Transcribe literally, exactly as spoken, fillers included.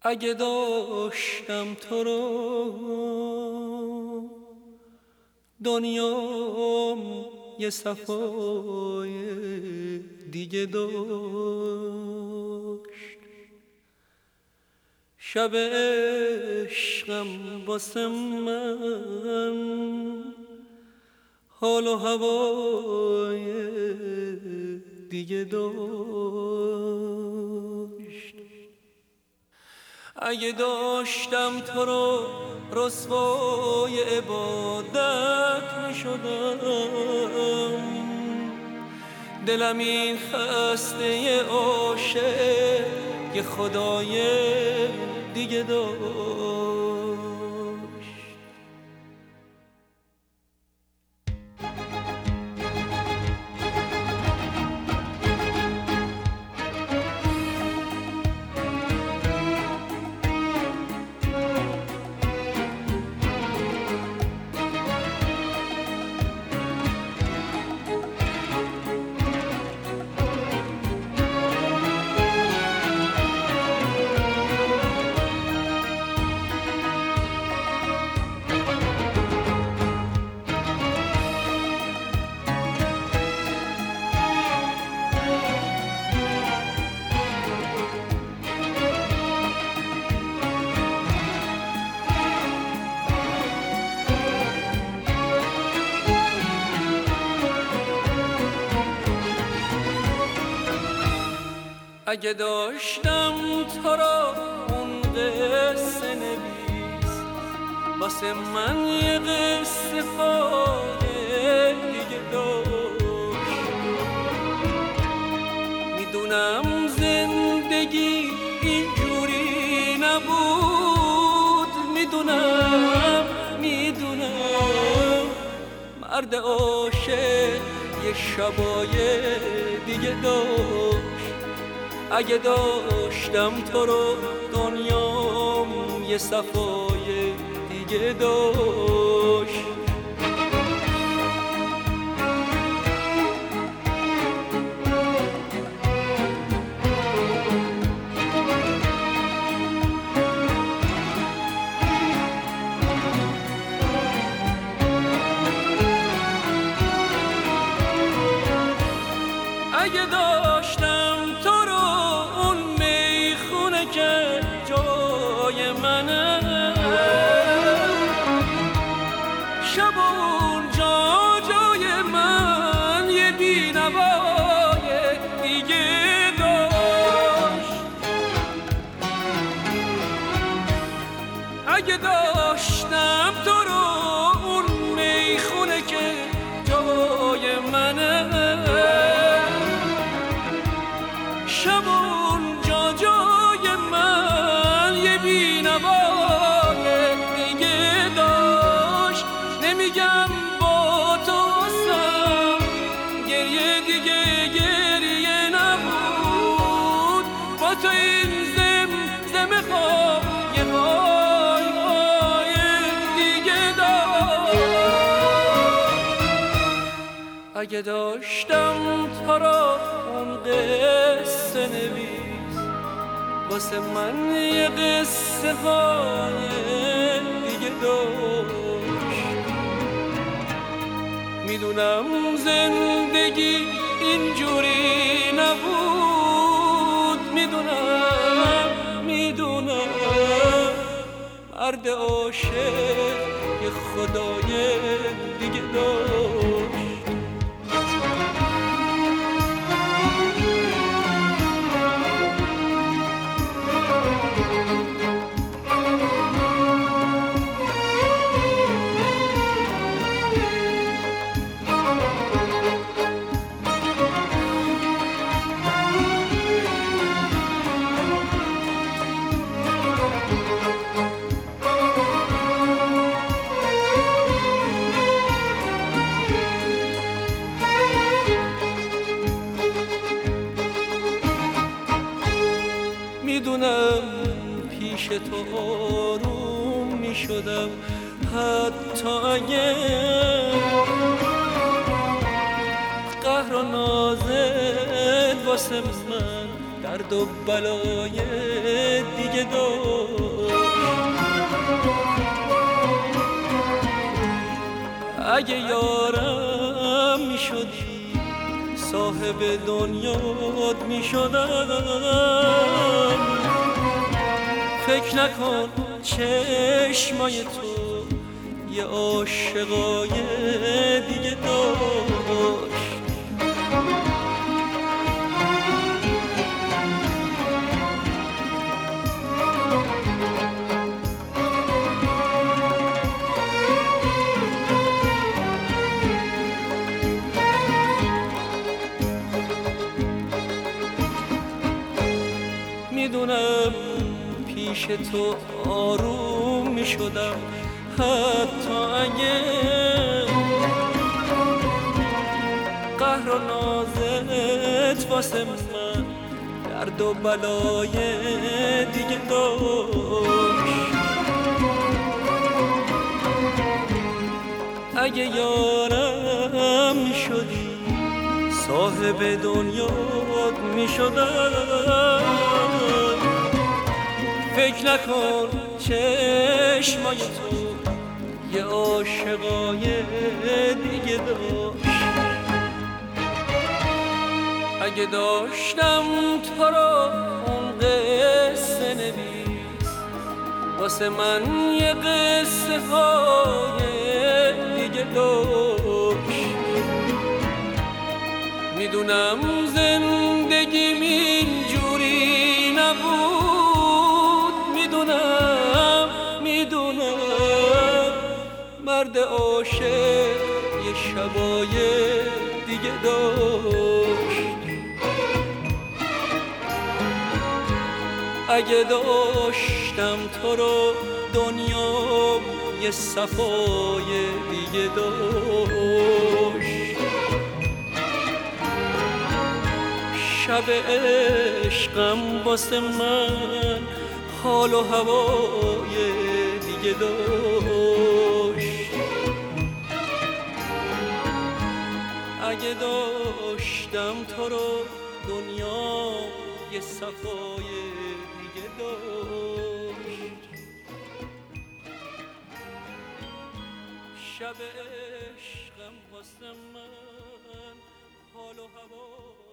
اگه داشتم تو رو دنیام یه صفای دیگه داشت. شب عشقم واسه من حال و هوای دیگه داشت. اگه داشتم تو رو رسوای عبادت میشدم، دلم این خسته عاشق یه خدای دیگه داشت. اگه داشتم تو را اون قصه نویس واسه من یه قصه خاله دیگه داشت. میدونم زندگی اینجوری نبود، میدونم میدونم مرد عاشق یه شبای دیگه داشت. اگه داشتم تو رو دنیام یه صفای دیگه داشت. اگه داشتم تو رو اون میخونه که جای منه، شب اونجا جای من یه بینوای دیگه داشت. اگه داشتم تو رو اون میخونه که جای منه، شب اونجا جای من یه بینوای دیگه داشت. نمیگم با تو هستم گریه دیگه گریه نبود، با تو این زم زم خواب یه وای وای دیگه داشت. اگه داشتم تو را اون قصه نویس واسه من یه قصه های دیگه داشت. میدونم زندگی اینجوری نبود، میدونم میدونم مرد عاشق یه خدای دیگه داشت. میدونم پیش تو آروم میشدم حتی اگه قهر و نازت واسه من درد و بلای دیگه داشت. اگه یارم میشدی صاحب دنیات میشدم، فکر نکن چشمای تو یه عاشقای دیگه داشت. میدونم پیش تو آروم میشدم، حتی اگه قهر و نازت واسه من درد و بلای دیگه داشت. اگه یارم میشدی صاحب دنیات میشدم، فکر نکن چشمای تو یه عاشقای دیگه داشت. اگه داشتم تو رو اون قصه نویس واسه من یه قصه های دیگه داشت. میدونم زندگیم اینجوری نبود، میدونم میدونم مرد عاشق یه شبای دیگه داشت. اگه داشتم تو رو دنیا یه صفای دیگه داشت. شب عشقم واسه من حال و هوای دیگه داشت. اگه داشتم تو رو دنیا یه صفای دیگه داشت. شب عشقم واسه من حال و هوای